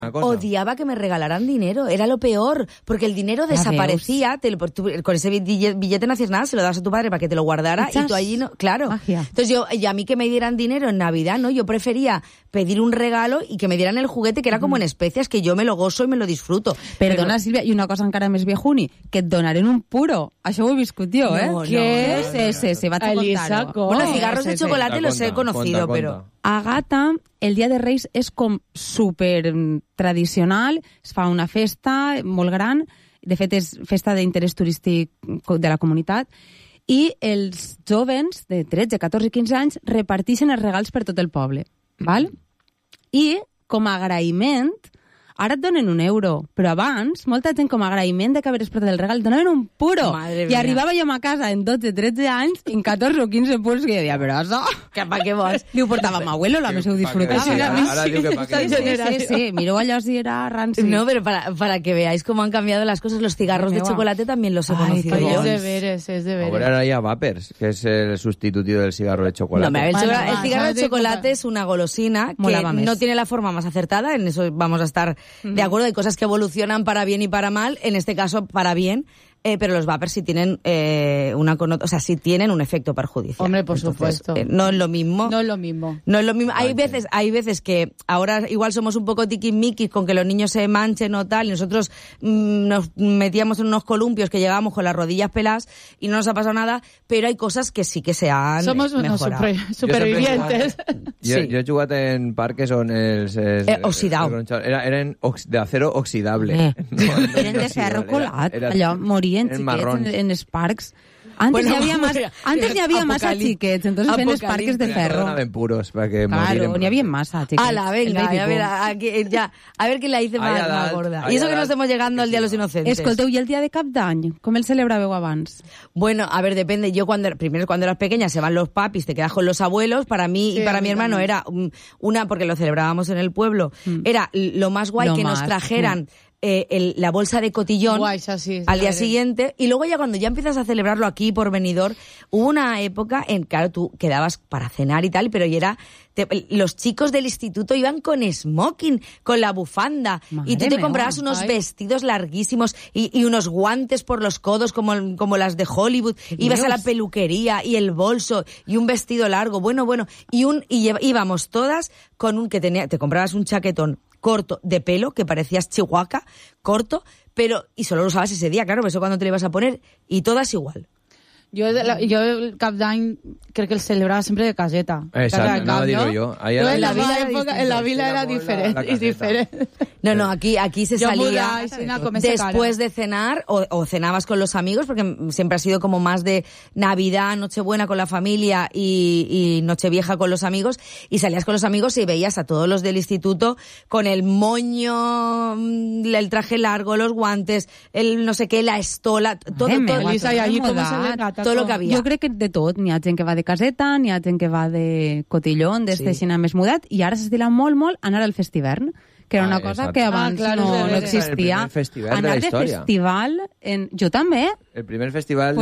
odiaba que me regalaran dinero, era lo peor, porque el dinero desaparecía, con ese billete no hacías nada, se lo dabas a tu padre para que te lo guardara y tú allí no, claro. Magia. Entonces y a mí que me dieran dinero en Navidad, ¿no? Yo prefería pedir un regalo y que me dieran el juguete que era como en especias, que yo me lo gozo y me lo disfruto. Perdona, Sílvia, i una cosa encara més viejuni, que et donaren un puro. Això ho he viscut jo, ¿eh? ¿Qué es ese? Vaig a contar-ho. Bueno, cigarros de chocolate los he conocido, pero... A Gata, el Dia de Reis és com super tradicional, es fa una festa molt gran, de fet és festa d'interès turístic de la comunitat, i els jovens de 13, 14 i 15 anys reparteixen els regals per tot el poble, val? I com a agraïment, ara et donen €1, però abans, molta gent com a agraïment de que haver portat el regal, donaven un puro. I arribava jo a casa en 12, 13 anys, en 14 o 15 puros, que jo deia, però això... Que pa què vols? Li ho portava a m'abuelo, la més ho disfrutava. Ahora diu que pa què. Sí, miró allò si era ranci. No, pero para que veáis cómo han cambiado las cosas, los cigarros de chocolate también los he conocido yo. Es de veres. Ahora hay a Vapers, que es el sustitutivo del cigarro de chocolate. No, el cigarro de chocolate es una golosina que no tiene la forma más acertada, en eso vamos a estar de acuerdo, hay cosas que evolucionan para bien y para mal, en este caso para bien, pero los vapers sí tienen sí tienen un efecto perjudicial. Hombre, por supuesto. No es lo mismo. No es lo mismo. Hay veces que ahora igual somos un poco tiquismiquis con que los niños se manchen o tal, y nosotros nos metíamos en unos columpios que llegábamos con las rodillas peladas y no nos ha pasado nada, pero hay cosas que sí que se han Somos unos supervivientes. Yo he jugado en parques on oxidado. Eren de acero oxidable. Eren de ferro colat, allò, morien xiquets en els parcs. Antes n'hi havia massa xiquets, entonces ven els parques de ferro. Donaven puros para que claro, n'hi havia massa xiquets. Venga, a ver quién la hice más gorda. Y eso que no estemos llegando al Día de los Inocentes. Escolteu, i el dia de Cap d'Any? Com el celebràveu abans? Bueno, a ver, depende. Yo primero cuando eras pequeña se van los papis, te quedas con los abuelos. Para mí y para mi hermano era porque lo celebrábamos en el pueblo, era lo más guay que nos trajeran la bolsa de cotillón al día siguiente, y luego ya cuando ya empiezas a celebrarlo aquí por Benidorm, hubo una época claro, tú quedabas para cenar y tal, pero los chicos del instituto iban con smoking, con la bufanda, y tú te comprabas unos vestidos larguísimos y unos guantes por los codos como las de Hollywood, ibas a la peluquería y el bolso y un vestido largo, bueno, y íbamos todas con te comprabas un chaquetón corto de pelo, que parecías chihuahua, corto, y solo lo usabas ese día, claro, por eso cuando te lo ibas a poner, y todas igual. Jo el Cap d'Any crec que el celebrava sempre de caseta. Exacto, no digo yo. En la vila era diferente. No, aquí se salía después de cenar o cenabas con los amigos, porque siempre ha sido como más de Navidad, Nochebuena con la familia y Nochevieja con los amigos, y salías con los amigos y veías a todos los del instituto con el moño, el traje largo, los guantes, el no sé qué, la estola, todo. Elisa, i allí com se le gata. Tot el que havia. Jo crec que de tot. N'hi ha gent que va de caseta, n'hi ha gent que va de cotillón, d'esteixina més mudat, i ara s'estila molt anar al festivern, que era una cosa que abans no existia. Anar de festival... Jo també. El primer festival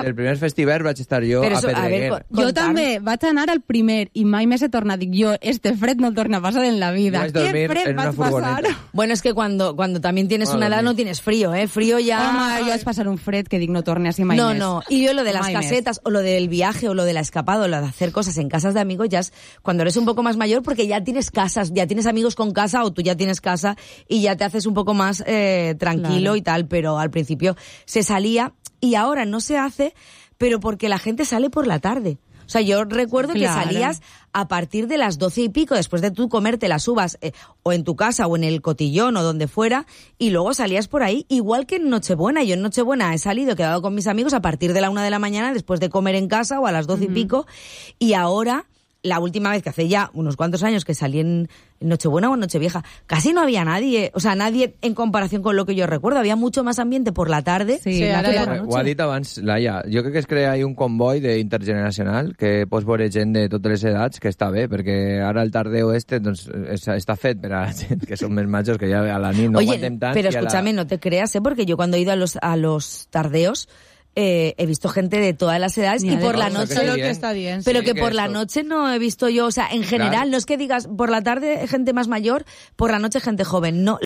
vaig estar jo a Pedreguer. Jo també vaig anar al primer i mai més he tornat. Dic jo, fred no torna a pasar en la vida. ¿Qué fred vas a pasar? Bueno, es que cuando también tienes una edad no tienes frío, ¿eh? Frío ya... Home, jo vaig passar un fred que dic no torne así mai més. No. Y yo lo de las casetas, o lo del viaje, o lo de la escapada, o lo de hacer cosas en casas de amigos, ya es cuando eres un poco más mayor, porque ya tienes casas, ya tienes amigos con casa, o tú ya tienes casa, y ya te haces un poco más tranquilo y tal, pero al principio se salía, y ahora no se hace, pero porque la gente sale por la tarde. O sea, yo recuerdo que salías a partir de las 12 y pico, después de tú comerte las uvas, o en tu casa, o en el cotillón, o donde fuera, y luego salías por ahí, igual que en Nochebuena. Yo en Nochebuena he salido, he quedado con mis amigos a partir de la 1 de la mañana, después de comer en casa, o a las 12 y pico, y ahora... La última vez que hace ya unos cuantos años que salí en Nochebuena o en Nochevieja, casi no había nadie, o sea, nadie en comparación con lo que yo recuerdo. Había mucho más ambiente por la tarde. Sí, ho ha dit abans, Laia. Jo crec que es crea un comboi intergeneracional que pots veure gent de totes les edats, que està bé, perquè ara el tardeo doncs, està fet per a la gent que són més majos, que ja a la nit no aguantem tant. Pero escúchame, no te creas, porque yo cuando he ido a los tardeos, he visto gente de todas las edades y por la noche... Creo que está bien. Pero sí, que por la noche no he visto yo, o sea, en general, no es que digas por la tarde gente más mayor, por la noche gente joven, no.